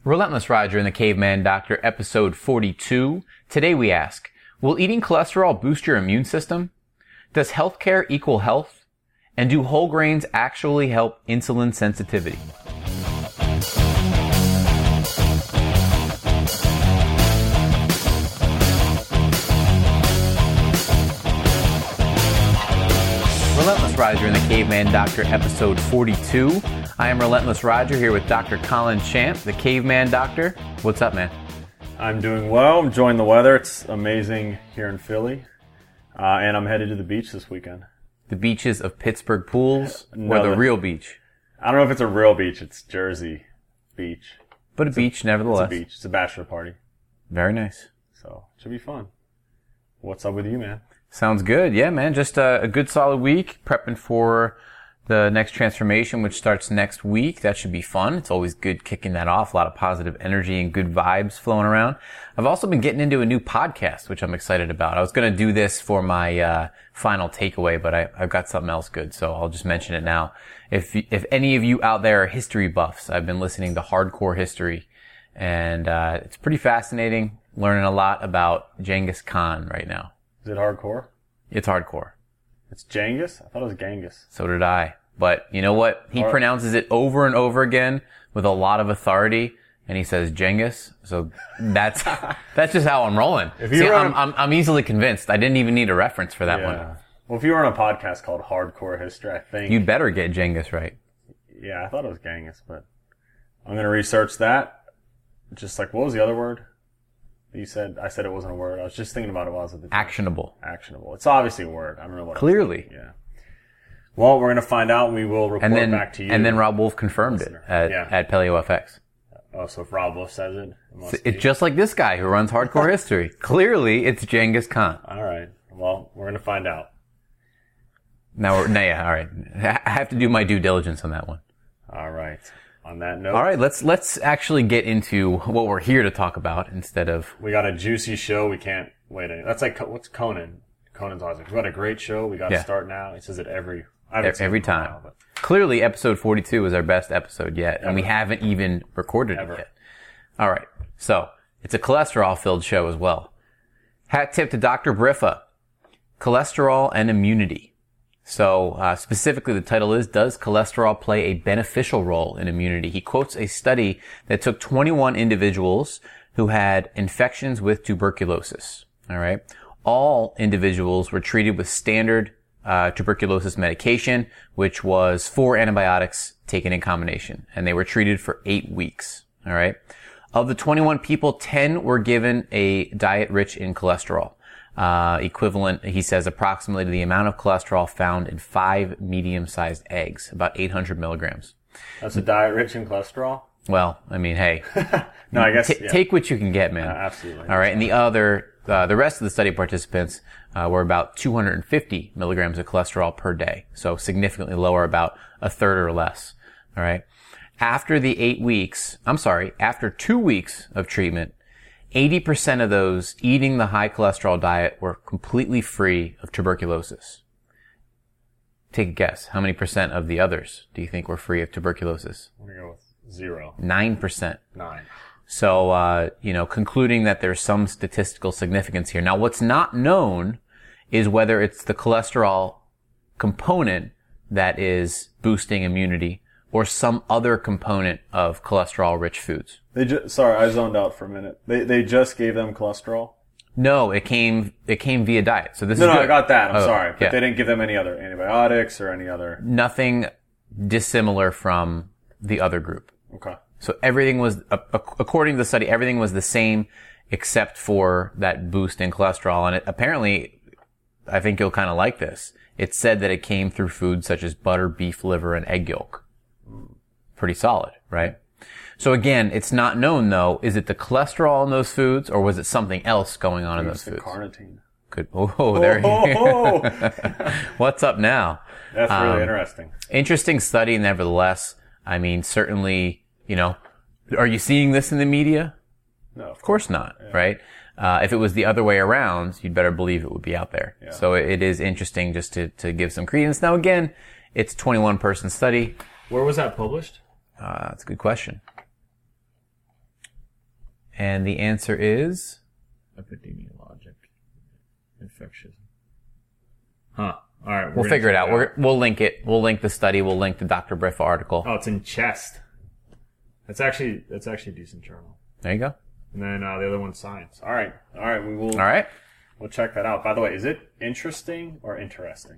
Relentless Roger and the Caveman Doctor, episode 42. Today we ask, will eating cholesterol boost your immune system? Does healthcare equal health? And do whole grains actually help insulin sensitivity? Relentless Roger and the Caveman Doctor, episode 42. I am Relentless Roger here with Dr. Colin Champ, the Caveman Doctor. What's up, man? I'm doing well. I'm enjoying the weather. It's amazing here in Philly. And I'm headed to the beach this weekend. The beaches of Pittsburgh Pools, No, or the real beach? I don't know if it's a real beach. It's Jersey Beach. But a beach, nevertheless. It's a beach. It's a bachelor party. Very nice. So, it should be fun. What's up with you, man? Sounds good. Yeah, man. Just a good solid week prepping for the next transformation, which starts next week. That should be fun. It's always good kicking that off. A lot of positive energy and good vibes flowing around. I've also been getting into a new podcast, which I'm excited about. I was going to do this for my final takeaway, but I've got something else good, so I'll just mention it now. If any of you out there are history buffs, I've been listening to Hardcore History, and it's pretty fascinating. Learning a lot about Genghis Khan right now. Is it hardcore? It's hardcore. It's Genghis? I thought it was Genghis. So did I. But you know what? He pronounces it over and over again with a lot of authority, and he says Genghis. So that's just how I'm rolling. I'm easily convinced. I didn't even need a reference for that one. Well, if you were on a podcast called Hardcore History, I think you'd better get Genghis right. Yeah, I thought it was Genghis, but I'm going to research that. Just like, what was the other word? You said, I said it wasn't a word. I was just thinking about it while I was at the gym. Actionable. Actionable. It's obviously a word. I don't know what Clearly. Yeah. Well, we're going to find out and we will report back to you. And then Rob Wolf confirmed it at PaleoFX. Oh, so if Rob Wolf says it, it's just like this guy who runs Hardcore History. Clearly, it's Genghis Khan. All right. Well, we're going to find out. All right. I have to do my due diligence on that one. All right. On that note. All right, let's actually get into what we're here to talk about instead of... We got a juicy show. We can't wait. That's like, what's Conan? Conan's always like, we got a great show. We got to start now. He says it every time. Clearly, episode 42 is our best episode yet, and we haven't even recorded it yet. All right, so it's a cholesterol-filled show as well. Hat tip to Dr. Briffa, cholesterol and immunity. So, specifically the title is, does cholesterol play a beneficial role in immunity? He quotes a study that took 21 individuals who had infections with tuberculosis. All right. All individuals were treated with standard, tuberculosis medication, which was 4 antibiotics taken in combination. And they were treated for 8 weeks. All right. Of the 21 people, 10 were given a diet rich in cholesterol. Equivalent, he says, approximately to the amount of cholesterol found in 5 medium-sized eggs, about 800 milligrams. That's a diet rich in cholesterol? Well, I mean, hey. No, I guess, take what you can get, man. Absolutely. All right. And the rest of the study participants, were about 250 milligrams of cholesterol per day. So significantly lower, about a third or less. All right. After 2 weeks of treatment, 80% of those eating the high cholesterol diet were completely free of tuberculosis. Take a guess. How many percent of the others do you think were free of tuberculosis? I'm going to go with 0. 9%. 9. So, concluding that there's some statistical significance here. Now, what's not known is whether it's the cholesterol component that is boosting immunity or some other component of cholesterol-rich foods. Sorry, I zoned out for a minute. They just gave them cholesterol? No, it came via diet. So this is No, good. I got that. I'm sorry. But yeah. They didn't give them any other antibiotics or any other... Nothing dissimilar from the other group. Okay. So everything was, according to the study, everything was the same except for that boost in cholesterol. And apparently, I think you'll kind of like this. It said that it came through foods such as butter, beef liver, and egg yolk. Pretty solid, right? So again, it's not known though, is it the cholesterol in those foods or was it something else going on in those foods? Carnitine. Good. Oh, there you go. What's up now? That's really interesting. Interesting study nevertheless. I mean, certainly, are you seeing this in the media? No. Of course not, right? If it was the other way around, you'd better believe it would be out there. Yeah. So it is interesting just to give some credence. Now again, it's a 21-person study. Where was that published? That's a good question. And the answer is... Epidemiologic. Infectious. Huh. All right. We'll figure it out. We'll link it. We'll link the study. We'll link the Dr. Briffa article. Oh, it's in Chest. That's actually a decent journal. There you go. And then the other one's Science. All right. We will. All right. We'll check that out. By the way, is it interesting or interesting?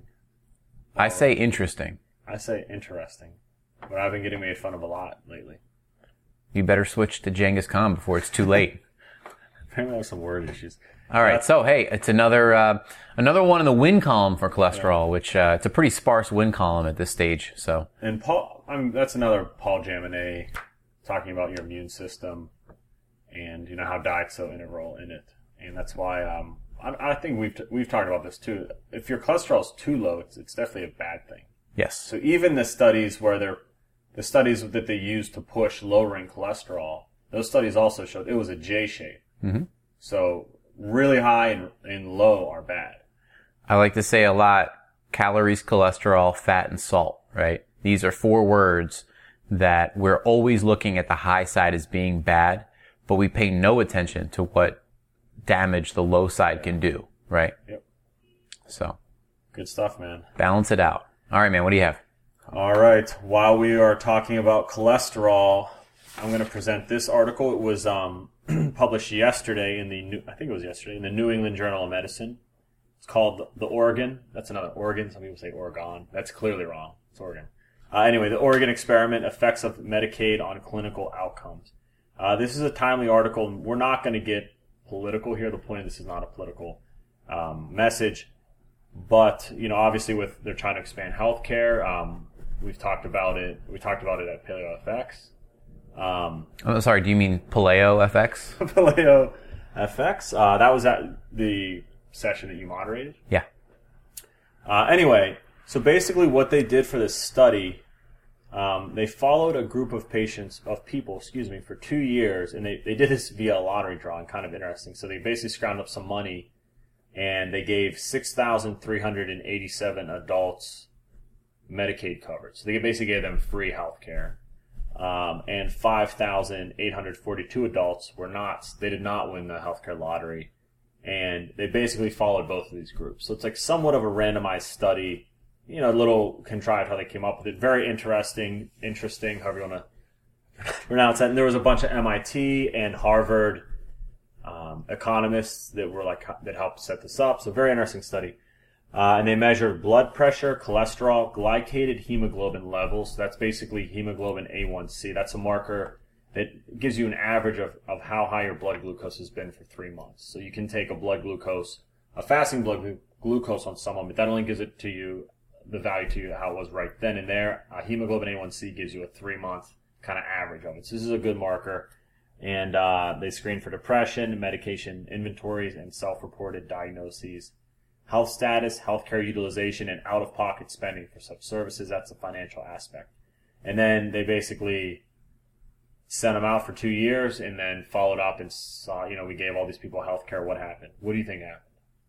I say interesting. I say interesting. But I've been getting made fun of a lot lately. You better switch to Genghis Khan before it's too late. Apparently I have some word issues. All right. So, hey, it's another one in the win column for cholesterol, which it's a pretty sparse win column at this stage. So. And that's another Paul Jaminet talking about your immune system and, how diet's so integral in it. And that's why I think we've talked about this too. If your cholesterol is too low, it's definitely a bad thing. Yes. So even the studies the studies that they use to push lowering cholesterol, those studies also showed it was a J shape. Mm-hmm. So really high and low are bad. I like to say a lot, calories, cholesterol, fat, and salt, right? These are 4 words that we're always looking at the high side as being bad, but we pay no attention to what damage the low side can do, right? Yep. So. Good stuff, man. Balance it out. All right, man, what do you have? All right. While we are talking about cholesterol, I'm going to present this article. It was published yesterday in the New England Journal of Medicine. It's called the Oregon. That's another Oregon. Some people say Oregon. That's clearly wrong. It's Oregon. Anyway, the Oregon experiment, effects of Medicaid on clinical outcomes. This is a timely article. We're not going to get political here. The point of this is not a political message. But, obviously they're trying to expand healthcare. We've talked about it. We talked about it at PaleoFX. Oh, sorry, do you mean Paleo FX? PaleoFX. That was at the session that you moderated? Yeah. Anyway, so basically what they did for this study, they followed a group of people, for 2 years, and they did this via a lottery drawing, kind of interesting. So they basically scrounged up some money, and they gave 6,387 adults Medicaid coverage. So they basically gave them free health care. And 5,842 adults they did not win the healthcare lottery. And they basically followed both of these groups. So it's like somewhat of a randomized study, a little contrived how they came up with it. Very interesting, however you want to pronounce that. And there was a bunch of MIT and Harvard economists that that helped set this up. So very interesting study. And they measured blood pressure, cholesterol, glycated hemoglobin levels. That's basically hemoglobin A1C. That's a marker that gives you an average of how high your blood glucose has been for 3 months. So you can take a fasting blood glucose on someone, but that only gives it to you, the value to you how it was right then and there. Hemoglobin A1C gives you a 3-month kind of average of it. So this is a good marker. And they screen for depression, medication inventories, and self-reported diagnoses. Health status, healthcare utilization, and out-of-pocket spending for such services. That's the financial aspect. And then they basically sent them out for 2 years and then followed up and saw, we gave all these people healthcare. What happened? What do you think happened?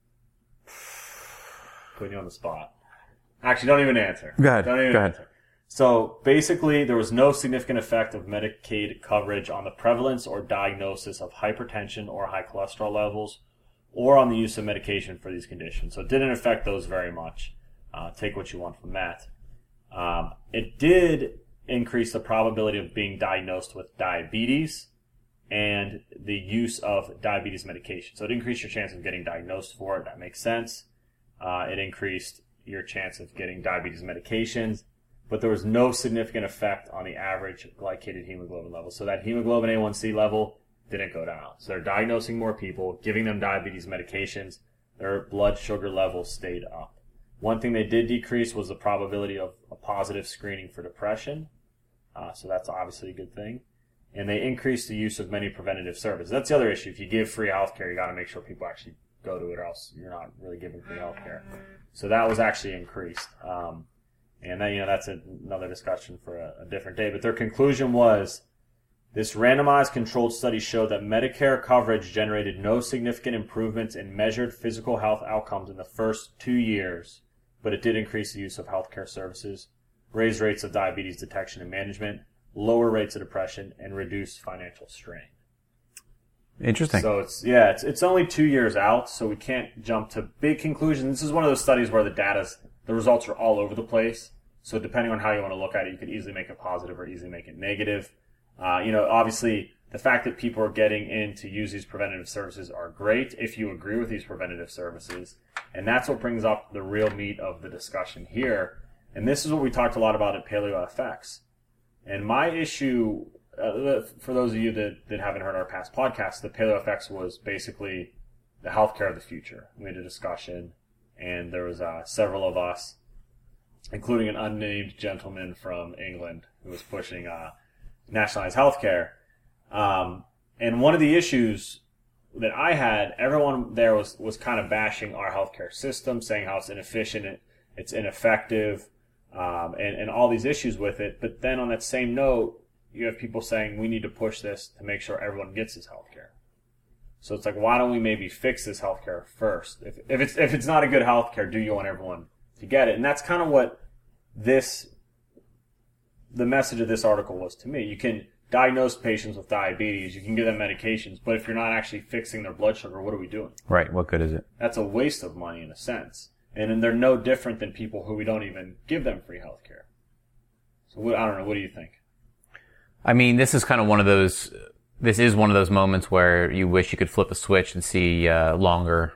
Putting you on the spot. Actually, don't even answer. Go ahead. Answer. So basically, there was no significant effect of Medicaid coverage on the prevalence or diagnosis of hypertension or high cholesterol levels, or on the use of medication for these conditions. So it didn't affect those very much. Take what you want from that. It did increase the probability of being diagnosed with diabetes and the use of diabetes medication. So it increased your chance of getting diagnosed for it. That makes sense. It increased your chance of getting diabetes medications, but there was no significant effect on the average glycated hemoglobin level. So that hemoglobin A1C level didn't go down. So they're diagnosing more people, giving them diabetes medications. Their blood sugar levels stayed up. One thing they did decrease was the probability of a positive screening for depression. So that's obviously a good thing. And they increased the use of many preventative services. That's the other issue. If you give free healthcare, you got to make sure people actually go to it, or else you're not really giving free healthcare. So that was actually increased. And then, that's another discussion for a different day. But their conclusion was, this randomized controlled study showed that Medicare coverage generated no significant improvements in measured physical health outcomes in the first 2 years, but it did increase the use of healthcare services, raise rates of diabetes detection and management, lower rates of depression, and reduce financial strain. Interesting. So it's only 2 years out, so we can't jump to big conclusions. This is one of those studies where the results are all over the place. So depending on how you want to look at it, you could easily make it positive or easily make it negative. Obviously the fact that people are getting in to use these preventative services are great if you agree with these preventative services. And that's what brings up the real meat of the discussion here. And this is what we talked a lot about at PaleoFX. And my issue, for those of you that haven't heard our past podcasts, the PaleoFX was basically the healthcare of the future. We had a discussion, and there was several of us, including an unnamed gentleman from England who was pushing nationalized healthcare. And one of the issues that I had, everyone there was kind of bashing our healthcare system, saying how it's inefficient, it's ineffective, and all these issues with it. But then on that same note, you have people saying we need to push this to make sure everyone gets this healthcare. So it's like, why don't we maybe fix this healthcare first? If it's not a good healthcare, do you want everyone to get it? And that's kind of what the message of this article was to me. You can diagnose patients with diabetes, you can give them medications, but if you're not actually fixing their blood sugar, what are we doing? Right. What good is it? That's a waste of money in a sense. And then they're no different than people who we don't even give them free healthcare. So I don't know. What do you think? I mean, this is kind of one of those moments where you wish you could flip a switch and see longer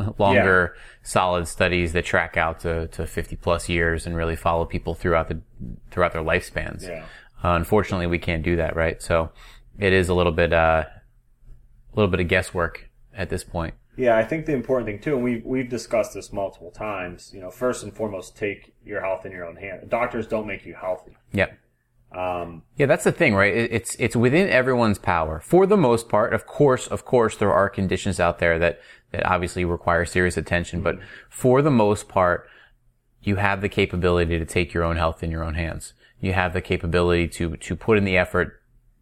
solid studies that track out to 50 plus years and really follow people throughout their lifespans. Yeah. Unfortunately, we can't do that, right? So it is a little bit of guesswork at this point. Yeah, I think the important thing too, and we've discussed this multiple times. First and foremost, take your health in your own hands. Doctors don't make you healthy. Yep. Yeah, that's the thing, right? It's within everyone's power. For the most part, of course, there are conditions out there that obviously require serious attention, but for the most part, you have the capability to take your own health in your own hands. You have the capability to put in the effort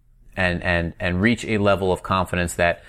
and reach a level of confidence that,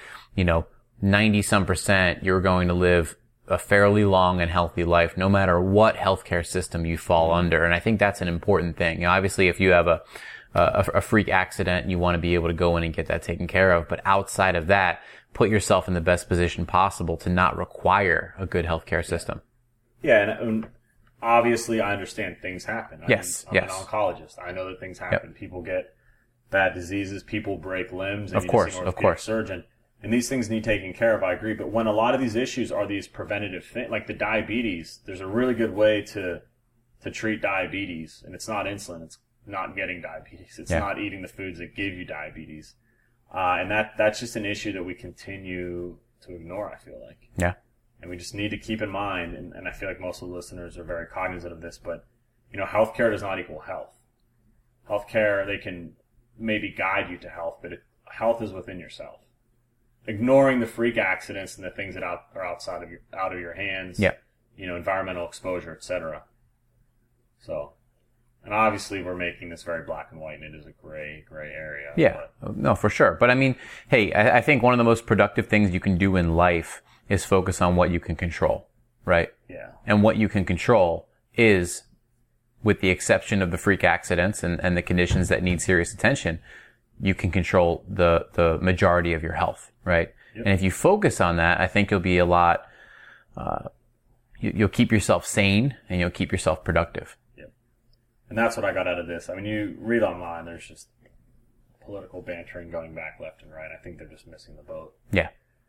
90% you're going to live a fairly long and healthy life, no matter what healthcare system you fall under. And I think that's an important thing. Obviously, if you have a freak accident, you want to be able to go in and get that taken care of. But outside of that, put yourself in the best position possible to not require a good healthcare system. Yeah, and obviously, I understand things happen. I'm an oncologist. I know that things happen. Yep. People get bad diseases. People break limbs. And of course. Surgeon. And these things need taken care of, I agree. But when a lot of these issues are these preventative things, like the diabetes, there's a really good way to treat diabetes. And it's not insulin. It's not getting diabetes. It's not eating the foods that give you diabetes. And that's just an issue that we continue to ignore, I feel like. Yeah. And we just need to keep in mind, and I feel like most of the listeners are very cognizant of this, but, healthcare does not equal health. Healthcare, they can maybe guide you to health, but health is within yourself. Ignoring the freak accidents and the things that are out of your hands, environmental exposure, etc. So, and obviously we're making this very black and white, and it is a gray area. Yeah, no, for sure. But I mean, hey, I think one of the most productive things you can do in life is focus on what you can control, right? Yeah. And what you can control is, with the exception of the freak accidents and the conditions that need serious attention, you can control the majority of your health, right? Yep. And if you focus on that, I think you'll be a lot, you'll keep yourself sane and you'll keep yourself productive. Yep. And that's what I got out of this. I mean, you read online, there's just political bantering going back left and right. I think they're just missing the boat. Yeah.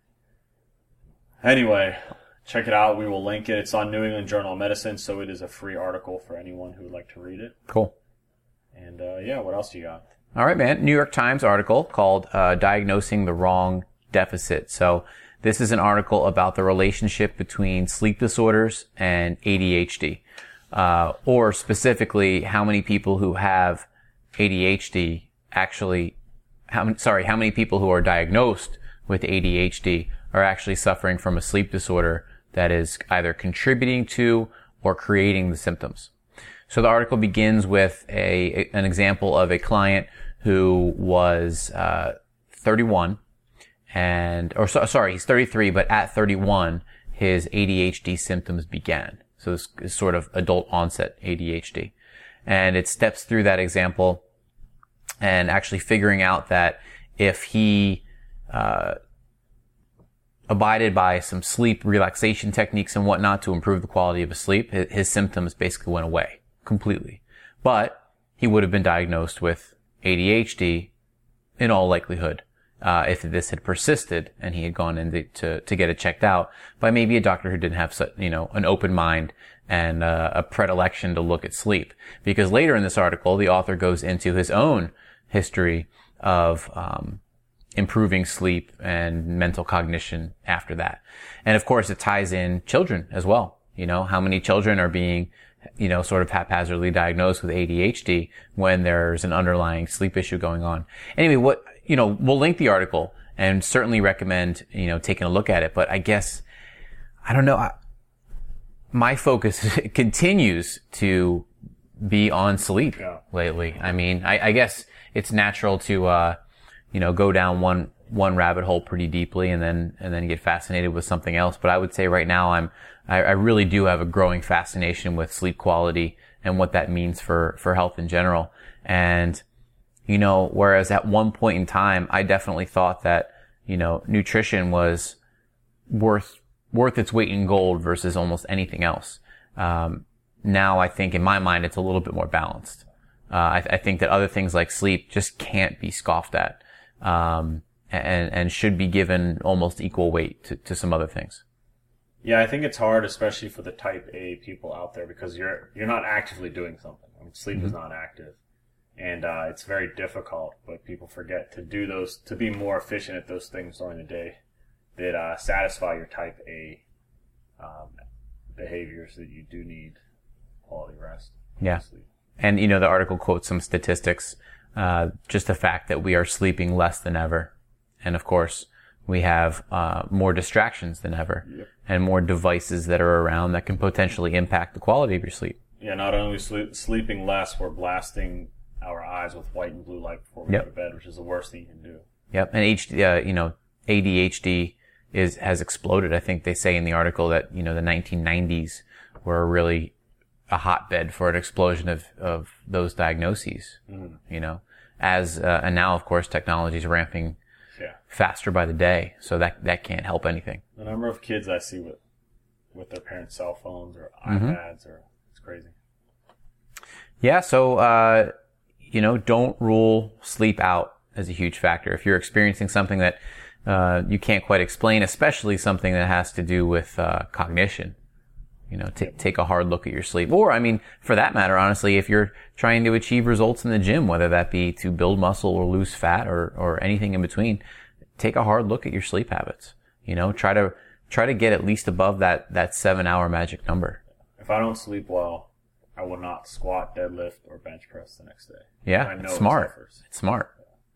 Anyway, check it out. We will link it. It's on New England Journal of Medicine, so it is a free article for anyone who would like to read it. Cool. And, what else do you got? All right, man. New York Times article called Diagnosing the Wrong Deficit. So this is an article about the relationship between sleep disorders and ADHD, or specifically how many people who have ADHD how many people who are diagnosed with ADHD are actually suffering from a sleep disorder that is either contributing to or creating the symptoms. So the article begins with an example of a client who was 31 he's 33, but at 31 his ADHD symptoms began. So this is sort of adult onset ADHD. And it steps through that example and actually figuring out that if he abided by some sleep relaxation techniques and whatnot to improve the quality of his sleep, his symptoms basically went away completely. But he would have been diagnosed with ADHD in all likelihood, if this had persisted and he had gone in to get it checked out by maybe a doctor who didn't have, an open mind and a predilection to look at sleep. Because later in this article, the author goes into his own history of improving sleep and mental cognition after that. And of course, it ties in children as well. How many children are being, sort of haphazardly diagnosed with ADHD when there's an underlying sleep issue going on. Anyway, we'll link the article and certainly recommend, taking a look at it. But I guess, I don't know, my focus continues to be on sleep lately. I mean, I guess it's natural to, go down one rabbit hole pretty deeply and then get fascinated with something else. But I would say right now I really do have a growing fascination with sleep quality and what that means for health in general. And, whereas at one point in time, I definitely thought that, nutrition was worth its weight in gold versus almost anything else. Now I think in my mind, it's a little bit more balanced. I think that other things like sleep just can't be scoffed at, and should be given almost equal weight to some other things. Yeah, I think it's hard, especially for the type A people out there, because you're not actively doing something. I mean, sleep is not active. And it's very difficult, but people forget to do those, to be more efficient at those things during the day that satisfy your type A behaviors that you do need quality rest. Yeah. Sleep. And, the article quotes some statistics, just the fact that we are sleeping less than ever. And of course, we have more distractions than ever, and more devices that are around that can potentially impact the quality of your sleep. Yeah, not only sleeping less, we're blasting our eyes with white and blue light before we go to bed, which is the worst thing you can do. Yep, and ADHD has exploded. I think they say in the article that the 1990s were really a hotbed for an explosion of those diagnoses. And now of course technology is ramping faster by the day, so that can't help anything. The number of kids I see with their parents' cell phones or iPads, it's crazy. Yeah, so don't rule sleep out as a huge factor. If you're experiencing something that you can't quite explain, especially something that has to do with cognition, take a hard look at your sleep. Or, I mean, for that matter, honestly, if you're trying to achieve results in the gym, whether that be to build muscle or lose fat or anything in between, take a hard look at your sleep habits. Try to get at least above that 7-hour magic number. If I don't sleep well, I will not squat, deadlift, or bench press the next day. Yeah, I know it's smart. It's smart.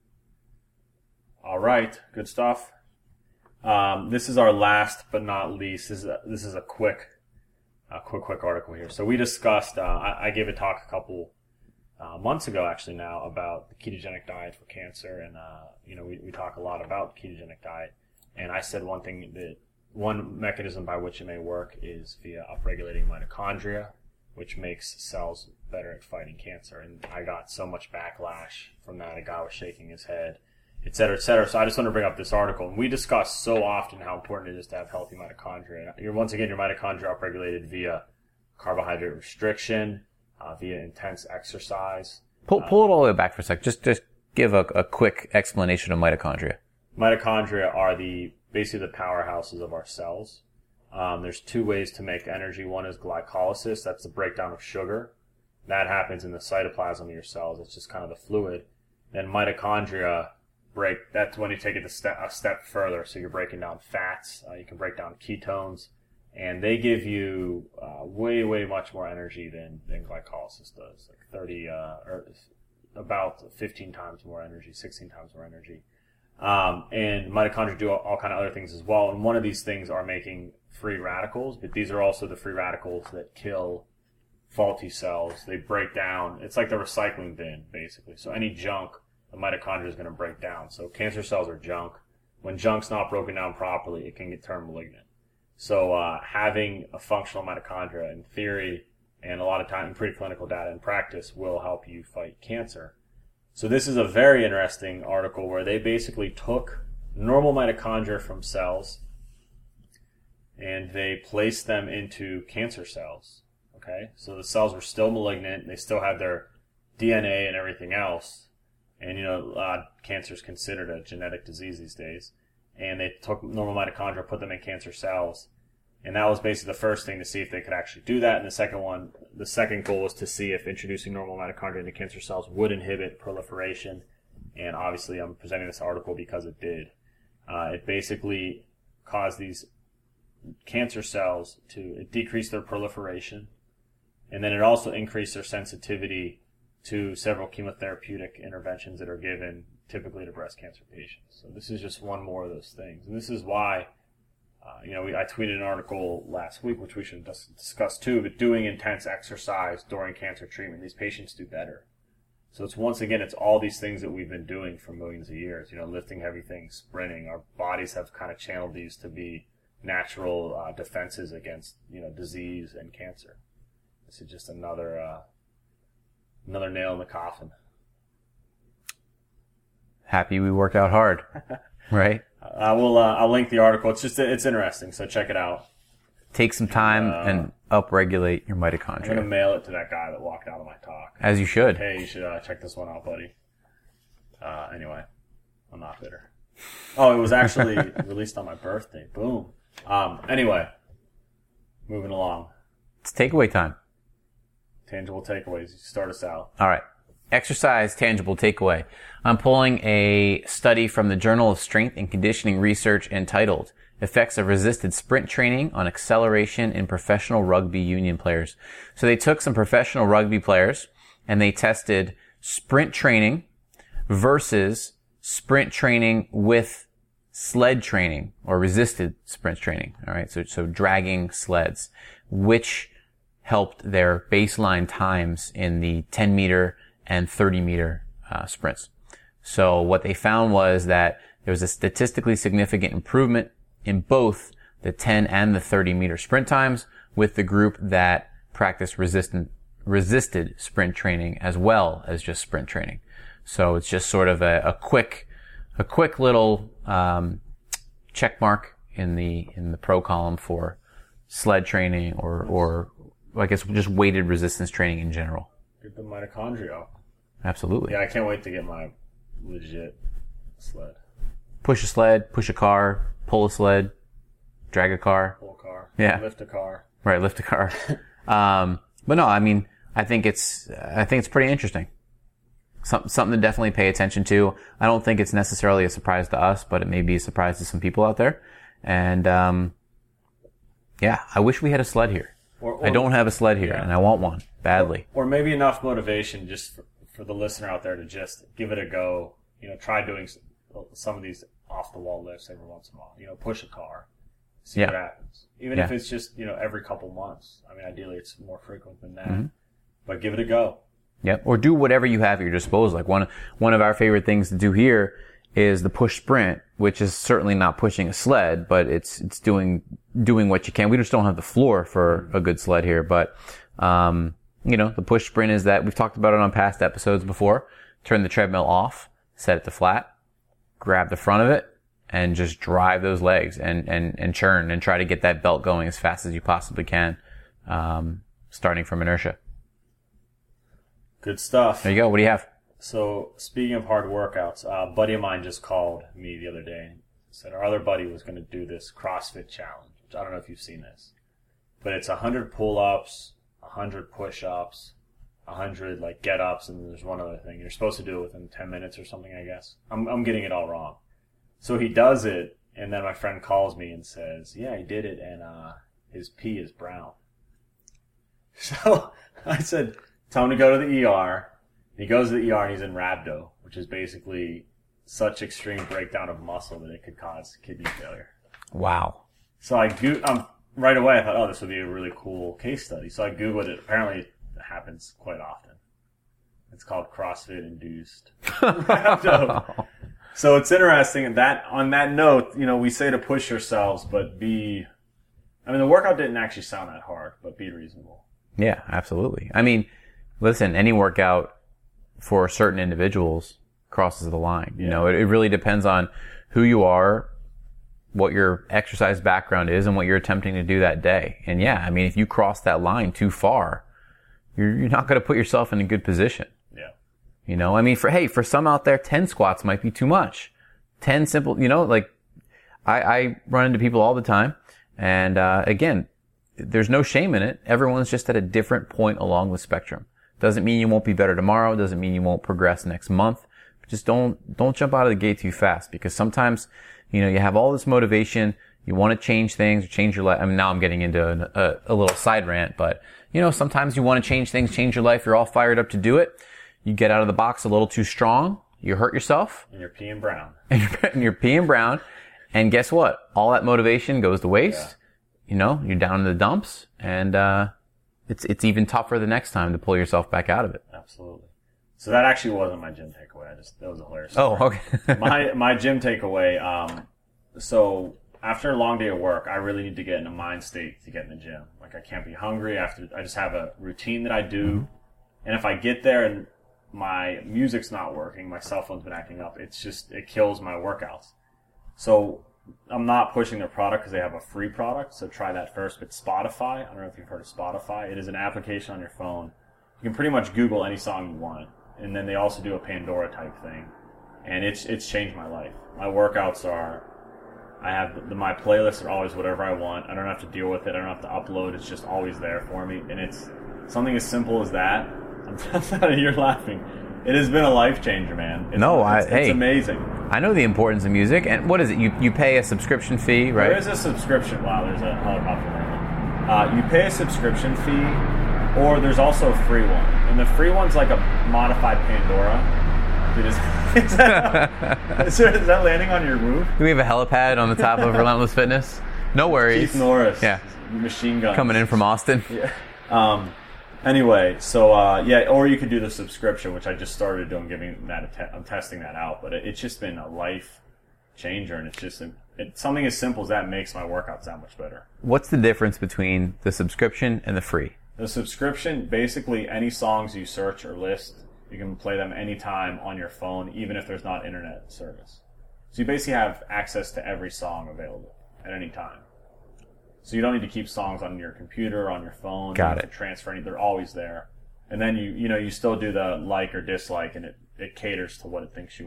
All right, good stuff. This is our last but not least. This is a quick article here. So we discussed. I gave a talk a couple months ago, actually now, about the ketogenic diet for cancer, and we talk a lot about the ketogenic diet. And I said one mechanism by which it may work is via upregulating mitochondria, which makes cells better at fighting cancer. And I got so much backlash from that. A guy was shaking his head, et cetera, et cetera. So I just want to bring up this article. And we discuss so often how important it is to have healthy mitochondria. Once again, your mitochondria are upregulated via carbohydrate restriction, via intense exercise. Pull it all the way back for a sec. Just give a quick explanation of mitochondria. Mitochondria are basically the powerhouses of our cells. There's two ways to make energy. One is glycolysis. That's the breakdown of sugar. That happens in the cytoplasm of your cells. It's just kind of the fluid. Then mitochondria that's when you take it a step further. So you're breaking down fats. You can break down ketones. And they give you way, way much more energy than glycolysis does. Like 30, or about 15 times more energy, 16 times more energy. And mitochondria do all kind of other things as well. And one of these things are making free radicals, but these are also the free radicals that kill faulty cells. They break down. It's like the recycling bin, basically. So any junk, the mitochondria is going to break down. So cancer cells are junk. When junk's not broken down properly, it can get turned malignant. So having a functional mitochondria in theory and a lot of time in preclinical data and practice will help you fight cancer. So this is a very interesting article where they basically took normal mitochondria from cells and they placed them into cancer cells. Okay, so the cells were still malignant. They still had their DNA and everything else. And, cancer is considered a genetic disease these days. And they took normal mitochondria, put them in cancer cells. And that was basically the first thing to see if they could actually do that. And the second goal was to see if introducing normal mitochondria into cancer cells would inhibit proliferation. And obviously I'm presenting this article because it did. It basically caused these cancer cells to decrease their proliferation. And then it also increased their sensitivity to several chemotherapeutic interventions that are given typically to breast cancer patients. So this is just one more of those things. And this is why, I tweeted an article last week, which we should discuss too, but doing intense exercise during cancer treatment, these patients do better. So it's all these things that we've been doing for millions of years, lifting heavy things, sprinting. Our bodies have kind of channeled these to be natural defenses against, disease and cancer. This is just another nail in the coffin. Happy we worked out hard, right? I'll link the article. It's interesting, so check it out. Take some time and upregulate your mitochondria. I'm going to mail it to that guy that walked out of my talk. As you should. Hey, you should check this one out, buddy. Anyway, I'm not bitter. Oh, it was actually released on my birthday. Boom. Anyway, moving along. It's takeaway time. Tangible takeaways. You start us out. All right. Exercise tangible takeaway. I'm pulling a study from the Journal of Strength and Conditioning Research entitled Effects of Resisted Sprint Training on Acceleration in Professional Rugby Union Players. So they took some professional rugby players and they tested sprint training versus sprint training with sled training or resisted sprint training. All right. So dragging sleds, which helped their baseline times in the 10 meter and 30 meter sprints. So what they found was that there was a statistically significant improvement in both the 10 and the 30 meter sprint times with the group that practiced resisted sprint training as well as just sprint training. So it's just sort of a quick little check mark in the pro column for sled training or I guess just weighted resistance training in general. Get the mitochondria. Absolutely. Yeah, I can't wait to get my legit sled. Push a sled, push a car, pull a sled, drag a car. Pull a car. Yeah. Lift a car. Right, lift a car. But no, I mean, I think it's pretty interesting. Something to definitely pay attention to. I don't think it's necessarily a surprise to us, but it may be a surprise to some people out there. And, I wish we had a sled here. Or I don't have a sled here, and I want one badly. Or maybe enough motivation just for the listener out there to just give it a go. Try doing some of these off-the-wall lifts every once in a while. Push a car, see what happens. Even if it's just, every couple months. I mean, ideally it's more frequent than that. But give it a go. Yep. Or do whatever you have at your disposal. Like one of our favorite things to do here is the push sprint, which is certainly not pushing a sled, but it's doing what you can. We just don't have the floor for a good sled here, but, the push sprint is that we've talked about it on past episodes before. Turn the treadmill off, set it to flat, grab the front of it, and just drive those legs and churn and try to get that belt going as fast as you possibly can, starting from inertia. Good stuff. There you go. What do you have? So, speaking of hard workouts, a buddy of mine just called me the other day and said our other buddy was going to do this CrossFit challenge. Which I don't know if you've seen this. But it's 100 pull-ups, 100 push-ups, 100 get-ups, and there's one other thing. You're supposed to do it within 10 minutes or something, I guess. I'm getting it all wrong. So he does it, and then my friend calls me and says, yeah, he did it, and his pee is brown. So I said, tell him to go to the ER. He goes to the ER and he's in rhabdo, which is basically such extreme breakdown of muscle that it could cause kidney failure. Wow. So right away I thought, this would be a really cool case study. So I Googled it. Apparently it happens quite often. It's called CrossFit-induced rhabdo. So it's interesting that on that note, we say to push yourselves, but the workout didn't actually sound that hard, but be reasonable. Yeah, absolutely. I mean, listen, any workout for certain individuals crosses the line. It really depends on who you are, what your exercise background is and what you're attempting to do that day. And yeah, I mean, if you cross that line too far, you're not going to put yourself in a good position. Yeah. You know, I mean, for some out there, 10 squats might be too much. 10 simple, you know, like I run into people all the time. And, again, there's no shame in it. Everyone's just at a different point along the spectrum. Doesn't mean you won't be better tomorrow. Doesn't mean you won't progress next month. Just don't jump out of the gate too fast, because sometimes, you know, you have all this motivation. You want to change things or change your life. I mean, now I'm getting into a little side rant, but you know, sometimes you want to change things, change your life. You're all fired up to do it. You get out of the box a little too strong. You hurt yourself. And you're peeing brown. And you're peeing brown. And guess what? All that motivation goes to waste. Yeah. You know, you're down in the dumps, and, it's even tougher the next time to pull yourself back out of it. Absolutely. So that actually wasn't my gym takeaway. That was a hilarious story. Oh, okay. my gym takeaway, so after a long day of work, I really need to get in a mind state to get in the gym. Like, I can't be hungry. I just have a routine that I do. Mm-hmm. And if I get there and my music's not working, my cell phone's been acting up, it kills my workouts. So I'm not pushing their product because they have a free product. So try that first. But Spotify, I don't know if you've heard of Spotify. It is an application on your phone. You can pretty much Google any song you want. And then they also do a Pandora type thing. And it's changed my life. My workouts I have my playlists are always whatever I want. I don't have to deal with it. I don't have to upload. It's just always there for me. And it's something as simple as that. You're laughing. It has been a life changer, man. It's amazing. I know the importance of music. And what is it? You pay a subscription fee, right? There is a subscription. Wow, there's a helicopter landing. You pay a subscription fee, or there's also a free one. And the free one's like a modified Pandora. Is that landing on your roof? Do we have a helipad on the top of Relentless Fitness? No worries. Keith Norris. Yeah. Machine gun. Coming in from Austin. Yeah. Anyway, so, or you could do the subscription, which I just started doing, I'm testing that out, but it's just been a life changer, and it's something as simple as that makes my workouts that much better. What's the difference between the subscription and the free? The subscription, basically any songs you search or list, you can play them anytime on your phone, even if there's not internet service. So you basically have access to every song available at any time. So you don't need to keep songs on your computer or on your phone. Got it. To transfer any, they're always there. And then you still do the like or dislike, and it caters to what it thinks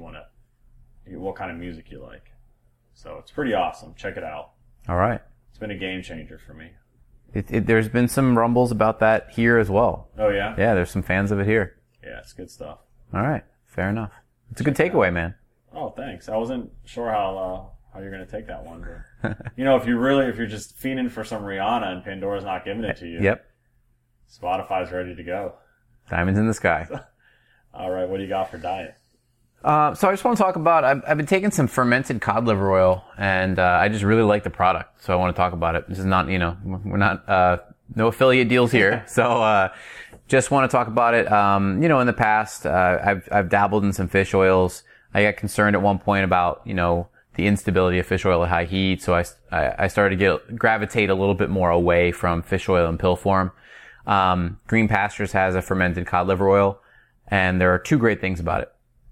what kind of music you like. So it's pretty awesome. Check it out. All right. It's been a game changer for me. There's been some rumbles about that here as well. Oh, yeah? Yeah, there's some fans of it here. Yeah, it's good stuff. All right. Fair enough. It's a good takeaway, man. Oh, thanks. I wasn't sure how you're going to take that one. But, if you're just fiending for some Rihanna and Pandora's not giving it to you. Yep. Spotify's ready to go. Diamonds in the sky. All right. What do you got for diet? So I just want to talk about, I've been taking some fermented cod liver oil, and I just really like the product, so I want to talk about it. This is not, we're not, no affiliate deals here, so just want to talk about it. In the past, I've dabbled in some fish oils. I got concerned at one point about, the instability of fish oil at high heat, so I started to gravitate a little bit more away from fish oil in pill form. Green Pastures has a fermented cod liver oil, and there are two great things about it.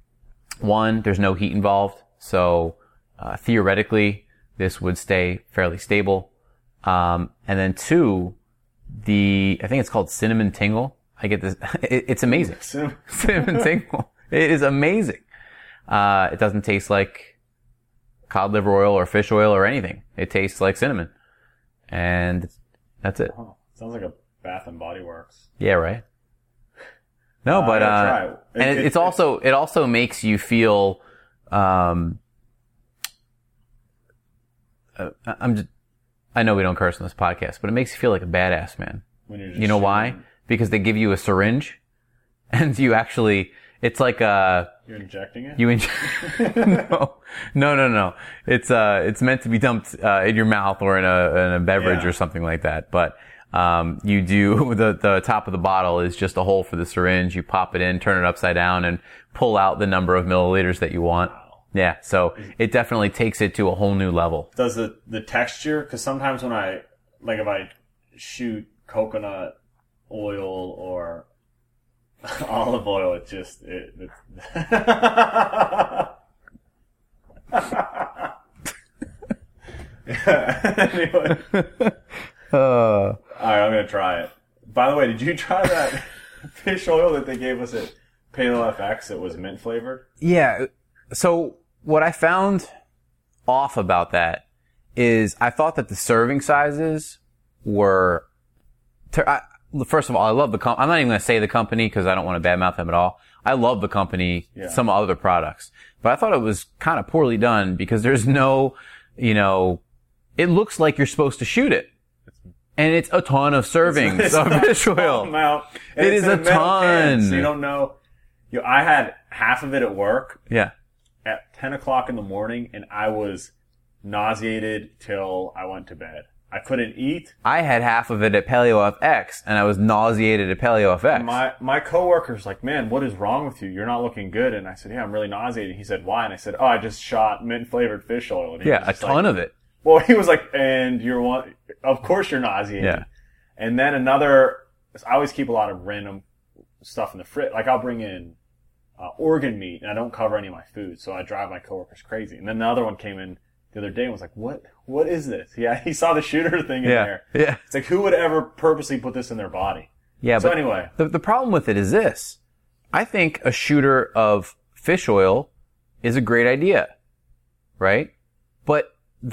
One, there's no heat involved, so theoretically this would stay fairly stable. And then two, I think it's called Cinnamon Tingle. I get this. It's amazing. Cinnamon Tingle. It is amazing. It doesn't taste like cod liver oil or fish oil or anything. It tastes like cinnamon, and that's it. Oh, sounds like a Bath and Body Works. Yeah, right. No, but it also makes you feel. I know we don't curse on this podcast, but it makes you feel like a badass, man. You know why? Because they give you a syringe, and you actually, it's like You're injecting it? No. It's meant to be dumped in your mouth or in a beverage or something like that, but. You do, the top of the bottle is just a hole for the syringe. You pop it in, turn it upside down, and pull out the number of milliliters that you want. Wow. Yeah, so it definitely takes it to a whole new level. Does the texture, because sometimes when if I shoot coconut oil or olive oil, it just, Anyway. All right, I'm gonna try it. By the way, did you try that fish oil that they gave us at Paleo FX? It was mint flavored. Yeah. So what I found off about that is I thought that the serving sizes were. First of all, I love the company. I'm not even going to say the company because I don't want to badmouth them at all. I love the company, some other products, but I thought it was kind of poorly done because there's no, it looks like you're supposed to shoot it. And it's a ton of servings of fish oil. It is a ton. Can, so you don't know. I had half of it at work. Yeah. At 10 o'clock in the morning, and I was nauseated till I went to bed. I couldn't eat. I had half of it at Paleo FX, and I was nauseated at Paleo FX. My coworker's like, man, what is wrong with you? You're not looking good. And I said, yeah, I'm really nauseated. He said, why? And I said, I just shot mint-flavored fish oil. And a ton of it. Well, he was like, and of course you're nauseated. Yeah. And then I always keep a lot of random stuff in the fridge. Like I'll bring in organ meat, and I don't cover any of my food, so I drive my coworkers crazy. And then the other one came in the other day and was like, what is this? Yeah, he saw the shooter thing in there. Yeah. It's like, who would ever purposely put this in their body? Yeah, so but anyway. The problem with it is this. I think a shooter of fish oil is a great idea, right? But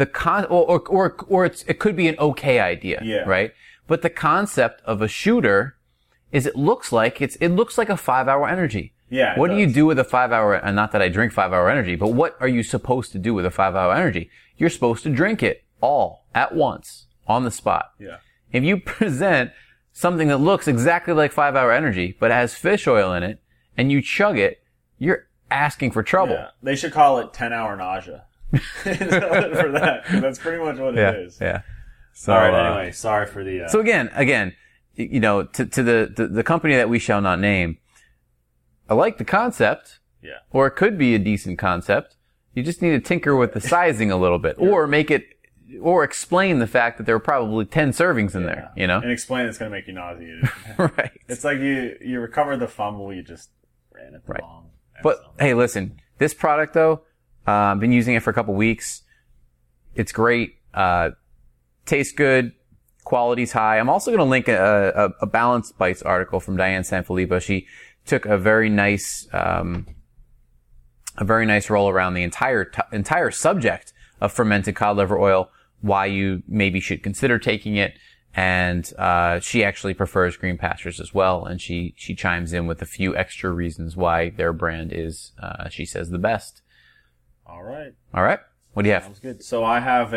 it could be an okay idea, right? But the concept of a shooter is it looks like a 5-hour energy. Yeah. What do you do with a 5-hour, and not that I drink 5-hour energy, but what are you supposed to do with a 5-hour energy? You're supposed to drink it all at once on the spot. Yeah. If you present something that looks exactly like 5-hour energy, but has fish oil in it, and you chug it, you're asking for trouble. Yeah. They should call it 10-hour nausea. For that, 'cause that's pretty much what it is. Yeah. So, all right. Anyway, sorry for the. So again, to the company that we shall not name, I like the concept. Yeah. Or it could be a decent concept. You just need to tinker with the sizing a little bit, or or explain the fact that there were probably 10 servings in there. And explain it's going to make you nauseated. Right. It's like you recovered the fumble, you just ran it the wrong. But hey, listen, this product though. I've been using it for a couple weeks. It's great. Tastes good. Quality's high. I'm also going to link a Balanced Bites article from Diane Sanfilippo. She took a very nice roll around the entire subject of fermented cod liver oil, why you maybe should consider taking it. And, she actually prefers Green Pastures as well. And she chimes in with a few extra reasons why their brand is, she says, the best. All right. What do you have? Sounds good. So I have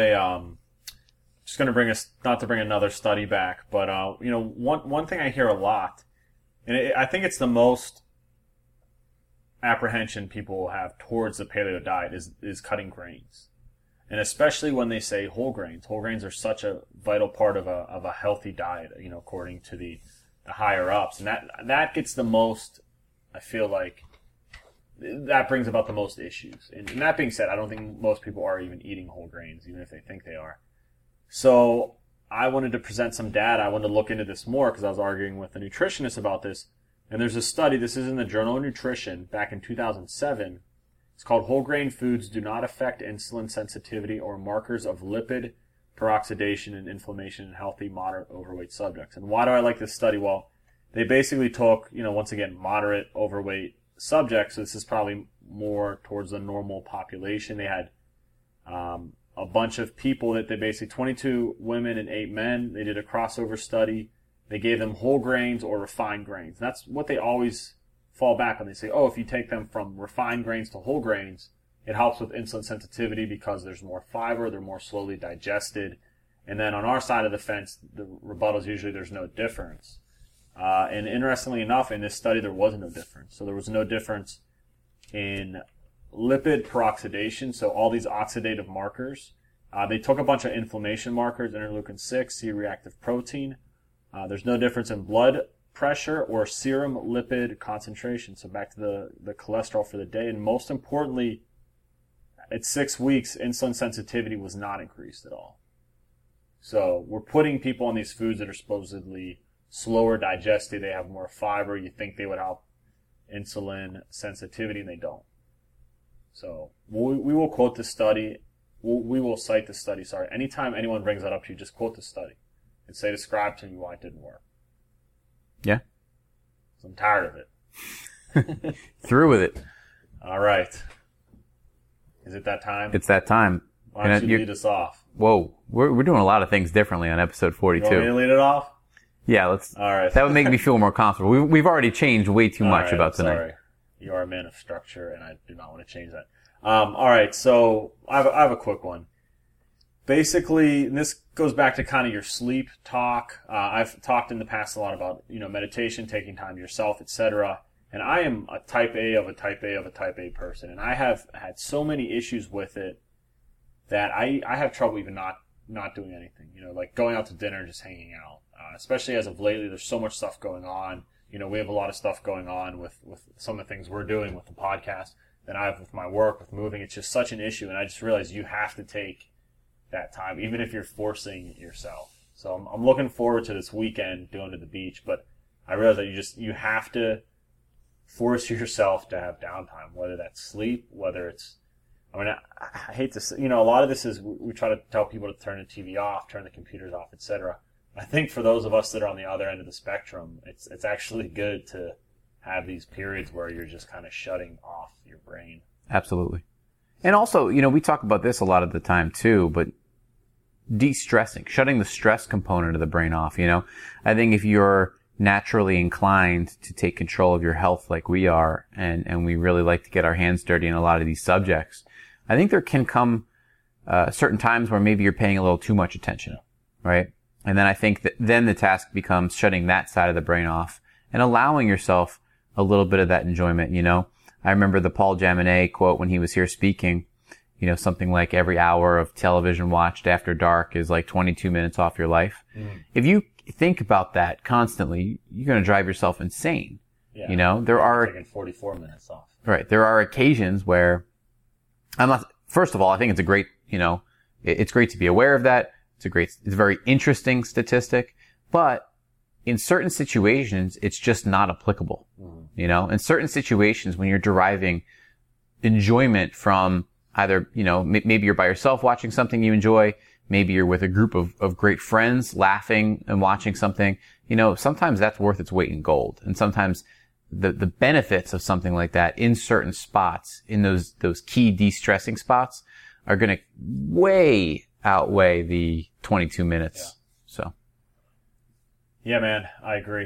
just going to not to bring another study back, but, one thing I hear a lot, and I think it's the most apprehension people will have towards the paleo diet is cutting grains. And especially when they say whole grains. Whole grains are such a vital part of a healthy diet, according to the higher ups. And that gets the most, I feel like, that brings about the most issues. And that being said, I don't think most people are even eating whole grains, even if they think they are. So I wanted to present some data. I wanted to look into this more because I was arguing with a nutritionist about this. And there's a study, this is in the Journal of Nutrition back in 2007. It's called Whole Grain Foods Do Not Affect Insulin Sensitivity or Markers of Lipid Peroxidation and Inflammation in Healthy Moderate Overweight Subjects. And why do I like this study? Well, they basically took, once again, moderate overweight subjects. So this is probably more towards the normal population. They had a bunch of people that they basically 22 women and 8 men. They did a crossover study. They gave them whole grains or refined grains. That's what they always fall back on. They say, if you take them from refined grains to whole grains, it helps with insulin sensitivity because there's more fiber, they're more slowly digested. And then on our side of the fence, the rebuttal is usually there's no difference. And interestingly enough, in this study, there was no difference. So there was no difference in lipid peroxidation, so all these oxidative markers. They took a bunch of inflammation markers, interleukin-6, C-reactive protein. There's no difference in blood pressure or serum lipid concentration. So back to the cholesterol for the day. And most importantly, at 6 weeks, insulin sensitivity was not increased at all. So we're putting people on these foods that are supposedly slower digested. They have more fiber. You think they would help insulin sensitivity, and they don't. So we will quote the study we will cite the study. Sorry. Anytime anyone brings that up to you, just quote the study and say, describe to me why it didn't work. Yeah. So I'm tired of it. Through with it. All right. Is it that time? It's that time. Why don't you lead us off? Whoa. We're doing a lot of things differently on episode 42. You want me to lead it off? Yeah, let's. All right. That would make me feel more comfortable. We've already changed way too much about tonight. Sorry. You are a man of structure, and I do not want to change that. All right, so I have a quick one. Basically, and this goes back to kind of your sleep talk. I've talked in the past a lot about, meditation, taking time to yourself, etc. And I am a type A of a type A of a type A person, and I have had so many issues with it that I have trouble even not doing anything. Like going out to dinner, just hanging out. Especially as of lately, there's so much stuff going on. We have a lot of stuff going on with some of the things we're doing with the podcast, and I have with my work, with moving. It's just such an issue, and I just realized you have to take that time, even if you're forcing it yourself. So I'm looking forward to this weekend going to the beach, but I realize that you have to force yourself to have downtime, whether that's sleep, whether it's, I hate to say, a lot of this is we try to tell people to turn the TV off, turn the computers off, etc. I think for those of us that are on the other end of the spectrum, it's actually good to have these periods where you're just kind of shutting off your brain. Absolutely. And also, we talk about this a lot of the time too, but de-stressing, shutting the stress component of the brain off, I think if you're naturally inclined to take control of your health like we are, and we really like to get our hands dirty in a lot of these subjects, I think there can come certain times where maybe you're paying a little too much attention, right? And then I think that then the task becomes shutting that side of the brain off and allowing yourself a little bit of that enjoyment, I remember the Paul Jaminet quote when he was here speaking, something like every hour of television watched after dark is like 22 minutes off your life. Mm. If you think about that constantly, you're going to drive yourself insane. Yeah. There are taking 44 minutes off. Right. There are occasions where first of all, I think it's a great, it's great to be aware of that. It's a very interesting statistic, but in certain situations, it's just not applicable. Mm-hmm. In certain situations, when you're deriving enjoyment from either, maybe you're by yourself watching something you enjoy, maybe you're with a group of great friends laughing and watching something, sometimes that's worth its weight in gold. And sometimes the benefits of something like that in certain spots, in those key de-stressing spots, are going to way outweigh the 22 minutes. Yeah. So. Yeah, man, I agree.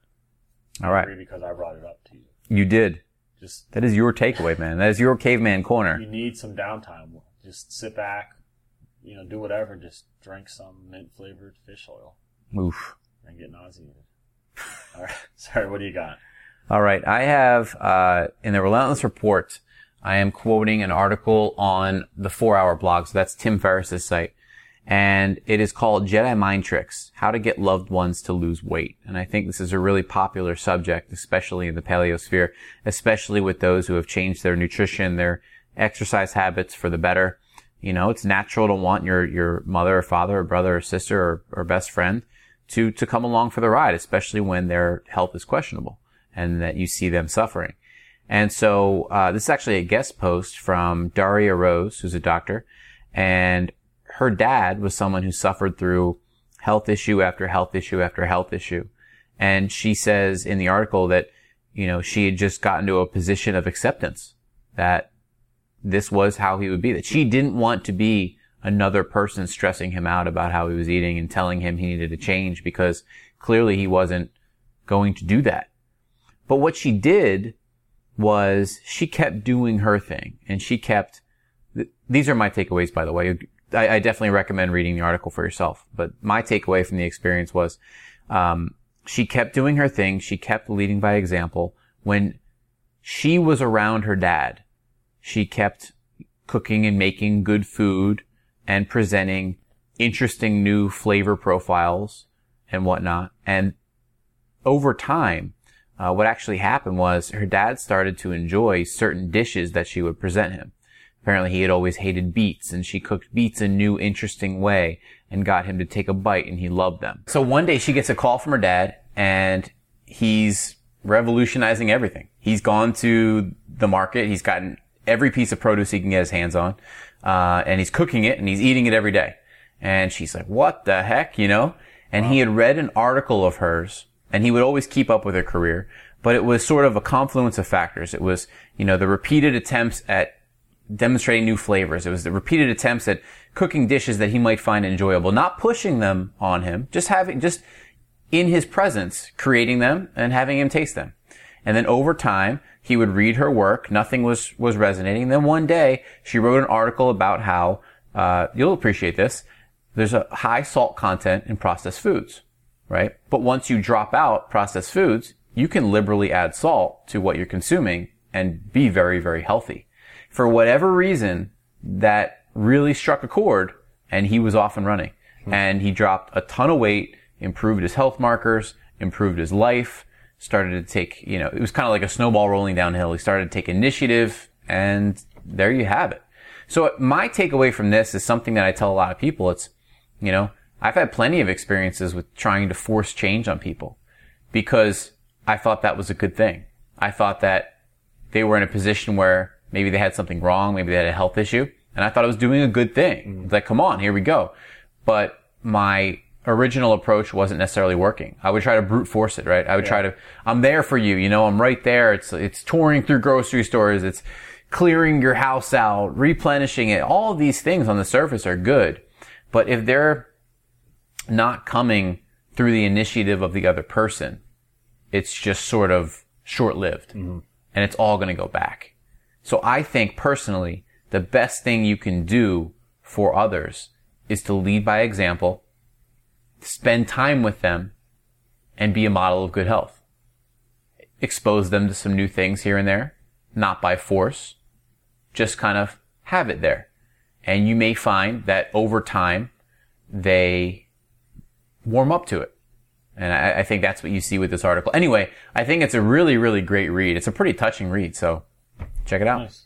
All right. I agree because I brought it up to you. You did. Just that is your takeaway, man. That is your caveman corner. You need some downtime. Just sit back, do whatever. Just drink some mint-flavored fish oil. Oof. And get nauseated. All right. Sorry, what do you got? All right. I have, in the Relentless Report, I am quoting an article on the 4-Hour blog. So that's Tim Ferriss's site. And it is called Jedi Mind Tricks, How to Get Loved Ones to Lose Weight. And I think this is a really popular subject, especially in the paleosphere, especially with those who have changed their nutrition, their exercise habits for the better. It's natural to want your mother or father or brother or sister or best friend to come along for the ride, especially when their health is questionable and that you see them suffering. And so, this is actually a guest post from Daria Rose, who's a doctor, and her dad was someone who suffered through health issue after health issue after health issue. And she says in the article that, she had just gotten to a position of acceptance that this was how he would be, that she didn't want to be another person stressing him out about how he was eating and telling him he needed to change, because clearly he wasn't going to do that. But what she did was she kept doing her thing, and she kept, these are my takeaways, by the way. I definitely recommend reading the article for yourself. But my takeaway from the experience was, she kept doing her thing. She kept leading by example. When she was around her dad, she kept cooking and making good food and presenting interesting new flavor profiles and whatnot. And over time, what actually happened was her dad started to enjoy certain dishes that she would present him. Apparently he had always hated beets, and she cooked beets a new, interesting way and got him to take a bite, and he loved them. So one day she gets a call from her dad, and he's revolutionizing everything. He's gone to the market. He's gotten every piece of produce he can get his hands on. and he's cooking it and he's eating it every day. And she's like, what the heck, you know? And he had read an article of hers, and he would always keep up with her career, but it was sort of a confluence of factors. It was, you know, the repeated attempts at demonstrating new flavors. It was the repeated attempts at cooking dishes that he might find enjoyable, not pushing them on him, just in his presence, creating them and having him taste them. And then over time, he would read her work. Nothing was resonating. And then one day, she wrote an article about how, you'll appreciate this, there's a high salt content in processed foods, right? But once you drop out processed foods, you can liberally add salt to what you're consuming and be very, very healthy. For whatever reason, that really struck a chord, and he was off and running. And he dropped a ton of weight, improved his health markers, improved his life, started to take, you know, it was kind of like a snowball rolling downhill. He started to take initiative, and there you have it. So my takeaway from this is something that I tell a lot of people. It's, you know, I've had plenty of experiences with trying to force change on people because I thought that was a good thing. I thought that they were in a position where maybe they had something wrong, maybe they had a health issue, and I thought I was doing a good thing. It's like, come on, here we go. But my original approach wasn't necessarily working. I would try to brute force it, right? I would try to, I'm there for you, you know, I'm right there. It's touring through grocery stores. It's clearing your house out, replenishing it. All of these things on the surface are good. But if they're not coming through the initiative of the other person, it's just sort of short-lived. And it's all going to go back. So I think personally, the best thing you can do for others is to lead by example, spend time with them, and be a model of good health. Expose them to some new things here and there, not by force, just kind of have it there. And you may find that over time, they warm up to it. And I think that's what you see with this article. Anyway, I think it's a really, really great read. It's a pretty touching read, so check it out. Nice.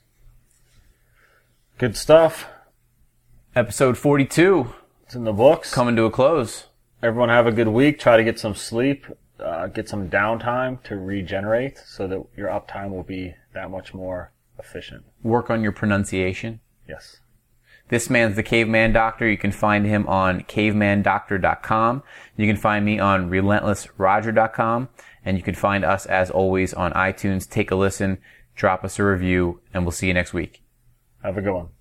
Good stuff. Episode 42. It's in the books. Coming to a close. Everyone have a good week. Try to get some sleep. Get some downtime to regenerate so that your uptime will be that much more efficient. Work on your pronunciation. Yes. This man's the Caveman Doctor. You can find him on cavemandoctor.com. You can find me on relentlessroger.com. And you can find us, as always, on iTunes. Take a listen, drop us a review, and we'll see you next week. Have a good one.